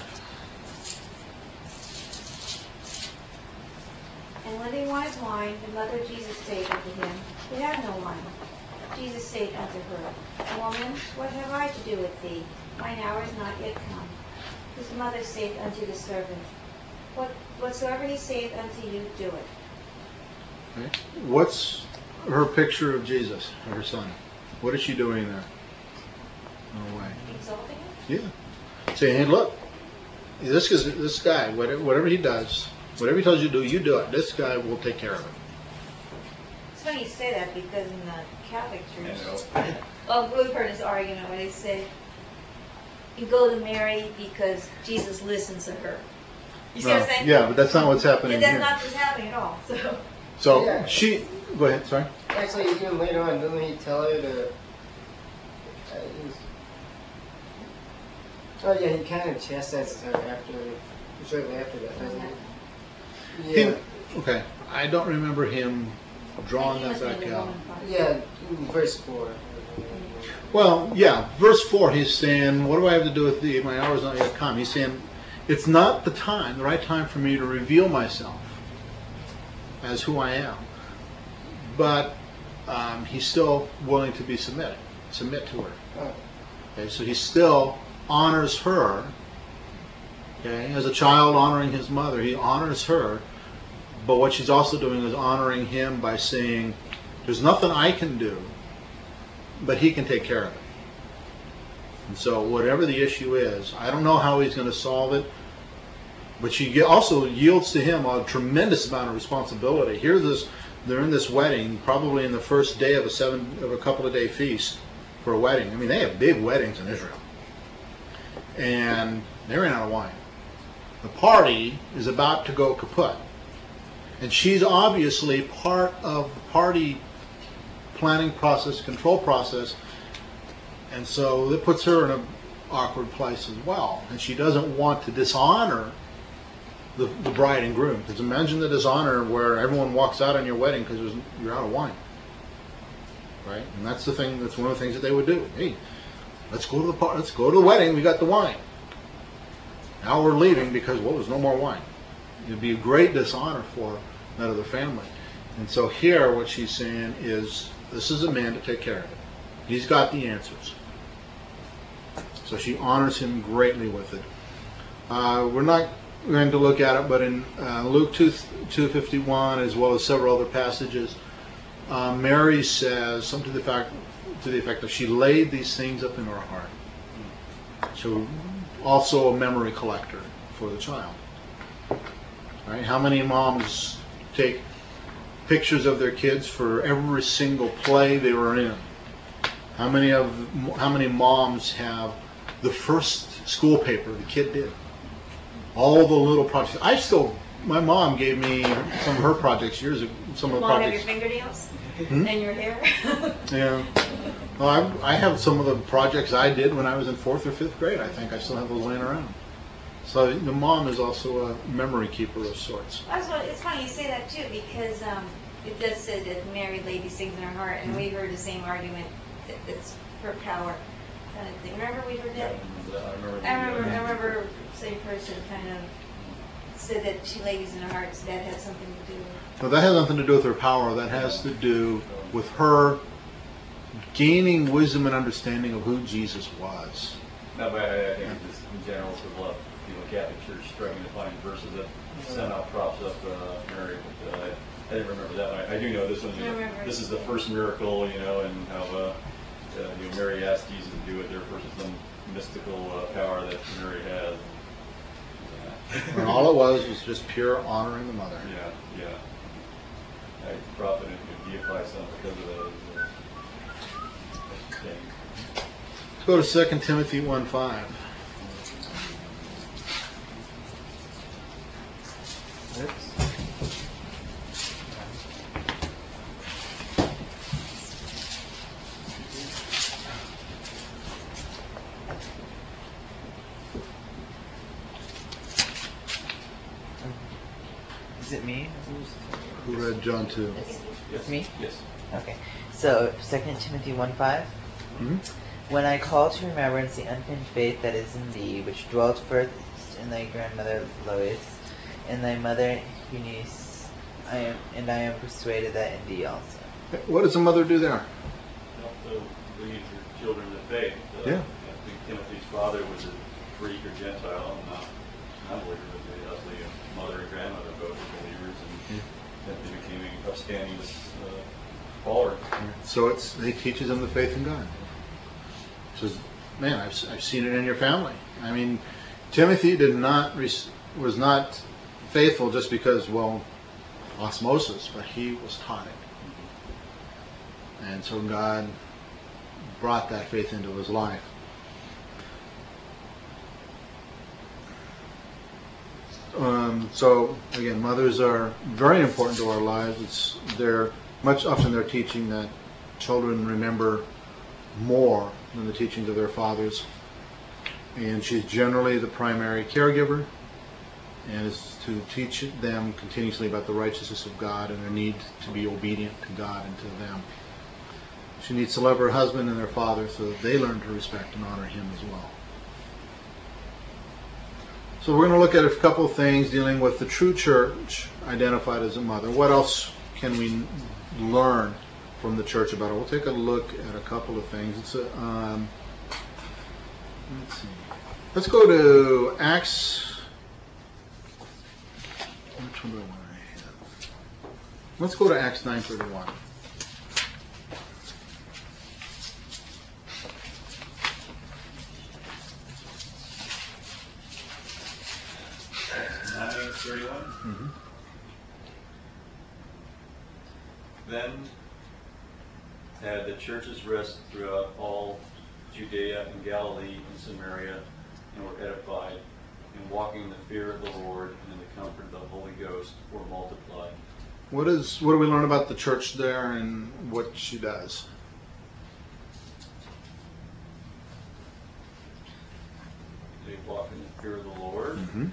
And when they wanted wine, the mother of Jesus said unto him, We have no wine. Jesus said unto her, Woman, what have I to do with thee? Mine hour is not yet come. His mother said unto the servant, Whatsoever he saith unto you, do it. Okay. What's her picture of Jesus, her son? What is she doing there? No way. Exalting him? Yeah. Saying, hey, look, this guy, whatever he does, whatever he tells you to do, you do it. This guy will take care of it. It's funny you say that, because in the Catholic Church, we've heard this argument where they say, you go to Mary because Jesus listens to her. You see what I'm saying? Yeah, but that's not what's happening And that's here. not what's happening at all. So Yeah. she, go ahead, sorry. Actually, even later on, doesn't he tell her to... he kind of chastises her shortly after that, doesn't he? Yeah. Okay, I don't remember him drawing that back out. Yeah, verse 4. Well, yeah, verse 4, he's saying, what do I have to do with thee? My hour is not yet come. He's saying, it's not the right time for me to reveal myself as who I am. But he's still willing to be submit to her. Okay, so he still honors her. Okay, as a child honoring his mother, he honors her. But what she's also doing is honoring him by saying, there's nothing I can do, but he can take care of it. And so whatever the issue is, I don't know how he's going to solve it, but she also yields to him a tremendous amount of responsibility. They're in this wedding, probably in the first day of a couple of day feast for a wedding. I mean, they have big weddings in Israel. And they ran out of wine. The party is about to go kaput. And she's obviously part of the party planning process, control process, and so it puts her in an awkward place as well. And she doesn't want to dishonor the bride and groom. Because imagine the dishonor where everyone walks out on your wedding because you're out of wine, right? And that's one of the things that they would do. Hey, let's go to the party. Let's go to the wedding. We got the wine. Now we're leaving because there's no more wine. It'd be a great dishonor for that other family. And so here, what she's saying is, this is a man to take care of it. He's got the answers. So she honors him greatly with it. We're not going to look at it, but in Luke 2:51, as well as several other passages, Mary says something to the effect that she laid these things up in her heart. So also a memory collector for the child. Right? How many moms take pictures of their kids for every single play they were in? How many moms have the first school paper the kid did? All the little projects. My mom gave me some of her projects years ago. Some of the projects. Of your fingernails Hmm? and your hair. Yeah. Well, I have some of the projects I did when I was in 4th or 5th grade. I think I still have those laying around. So the mom is also a memory keeper of sorts. It's funny you say that too, because it does say that Mary laid these things in her heart, and we heard the same argument that it's her power kind of thing. Remember we heard that? I remember same person kind of said that she laid these in her heart, so that had something to do with it. Well, that has nothing to do with her power. That has to do with her gaining wisdom and understanding of who Jesus was. No, but I think just in general, for love, Catholic Church struggling to find verses that somehow props up Mary. But I didn't remember that one. I do know this one. This is the first miracle, and how Mary asked Jesus to do it there versus some mystical power that Mary has. And all it was just pure honoring the mother. Yeah. I prophet and deify some because of that thing. Let's go to 2 Timothy 1:5. Is it me? Who read John 2? Yes. Me? Yes. Okay. So 2 Timothy 1:5. Mm-hmm. When I call to remembrance the unfeigned faith that is in thee, which dwelt first in thy grandmother Lois, and thy mother Eunice, I am persuaded that in thee also. What does the mother do there? Also lead your children to faith. Yeah. I think Timothy's father was a Greek or Gentile, not a believer, but obviously a mother and grandmother both were believers, and Timothy became an upstanding follower. So he teaches them the faith in God. Says, man, I've seen it in your family. I mean, Timothy was not faithful just because, osmosis, but he was taught it. And so God brought that faith into his life. So again, mothers are very important to our lives. Often they're teaching that children remember more than the teachings of their fathers. And she's generally the primary caregiver. and is to teach them continuously about the righteousness of God and their need to be obedient to God and to them. She needs to love her husband and their father so that they learn to respect and honor him as well. So we're going to look at a couple of things dealing with the true church identified as a mother. What else can we learn from the church about it? We'll take a look at a couple of things. Let's see. Let's go to Acts. Which one do I want to have? Let's go to Acts 9:31. Mm-hmm. Then had the churches rest throughout all Judea and Galilee and Samaria, and were edified, and walking in the fear of the Lord and in the comfort of the Holy Ghost were multiplied. What do we learn about the church there and what she does? They walk in the fear of the Lord. Mm-hmm.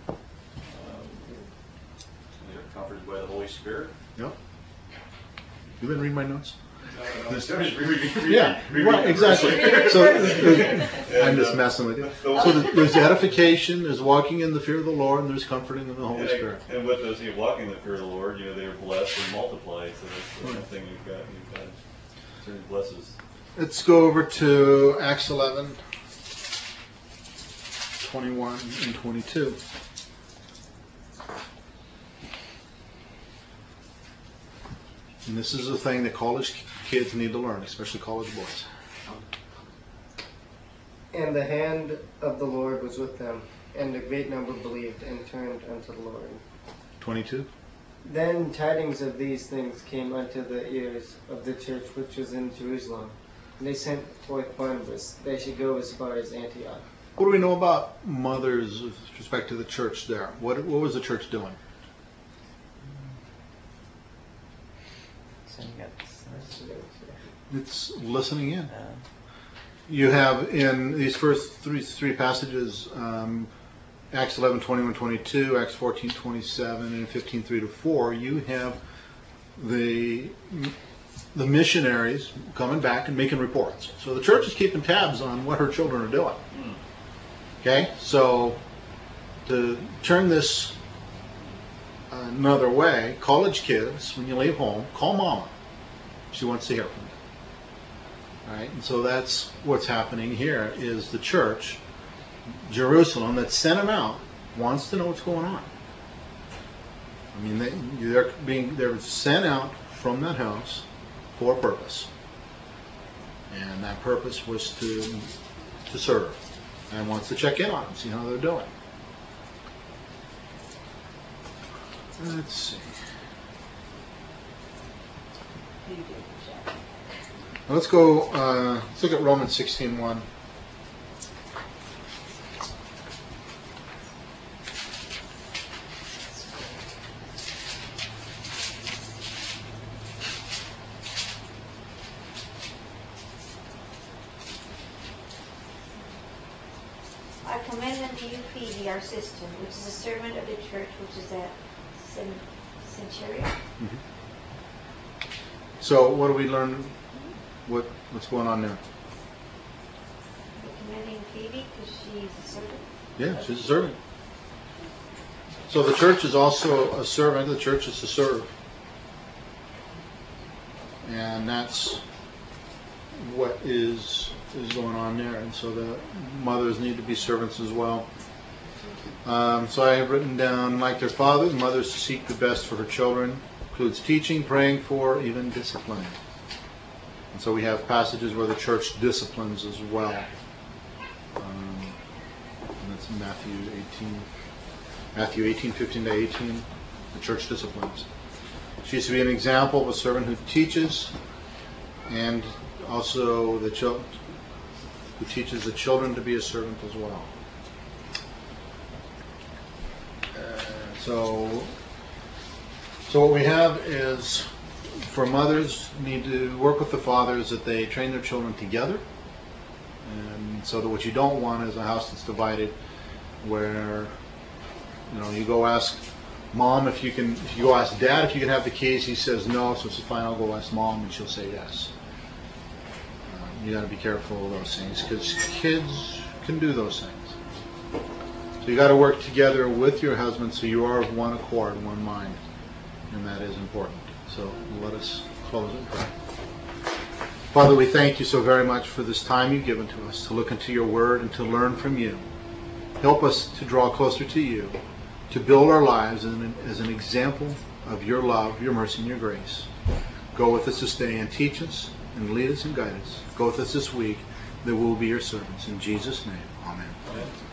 They are comforted by the Holy Spirit. Yep. You been reading my notes? Yeah, right, exactly. So I'm just messing with you. So there's edification, there's walking in the fear of the Lord, and there's comforting in the Holy Spirit. And with those who walk in the fear of the Lord, they are blessed and multiplied. So that's the one thing you've got certain blesses. Let's go over to Acts 11:21 and 22. And this is a thing that college kids need to learn, especially college boys. And the hand of the Lord was with them, and a great number believed and turned unto the Lord. 22. Then tidings of these things came unto the ears of the church which was in Jerusalem. And they sent forth Barnabas, they should go as far as Antioch. What do we know about mothers with respect to the church there? What was the church doing? It's listening in. You have in these first three passages, Acts 11:21, 22, Acts 14:27, and 15:3-4. You have the missionaries coming back and making reports. So the church is keeping tabs on what her children are doing. Okay, so to turn this another way, college kids, when you leave home, call mama. She wants to hear from you. All right, and so that's what's happening here is the church, Jerusalem, that sent them out, wants to know what's going on. I mean, they're sent out from that house for a purpose. And that purpose was to serve. And wants to check in on them, see how they're doing. Let's see. Let's go, let's look at Romans 16:1. I commend unto you Phoebe, our sister, which is a servant of the church which is at Centuria. Mm-hmm. So what do we learn? What's going on there? Commending Phoebe because she's a servant. Yeah, she's a servant. So the church is also a servant. The church is to serve. And that's what is going on there. And so the mothers need to be servants as well. So I have written down, like their fathers, mothers seek the best for her children. Includes teaching, praying for, even disciplining. And so we have passages where the church disciplines as well. And that's Matthew 18:15-18. The church disciplines. She is to be an example of a servant who teaches, and also who teaches the children to be a servant as well. So what we have is, for mothers, need to work with the fathers that they train their children together. And so that what you don't want is a house that's divided where You go ask Mom if you can. If you go ask Dad if you can have the keys, he says no. So it's fine. I'll go ask Mom, and she'll say yes. You got to be careful of those things because kids can do those things. So you got to work together with your husband so you are of one accord, one mind, and that is important. So let us close in prayer. Father, we thank you so very much for this time you've given to us to look into your word and to learn from you. Help us to draw closer to you, to build our lives as an example of your love, your mercy, and your grace. Go with us this day and teach us and lead us and guide us. Go with us this week that we will be your servants. In Jesus' name, amen. Amen.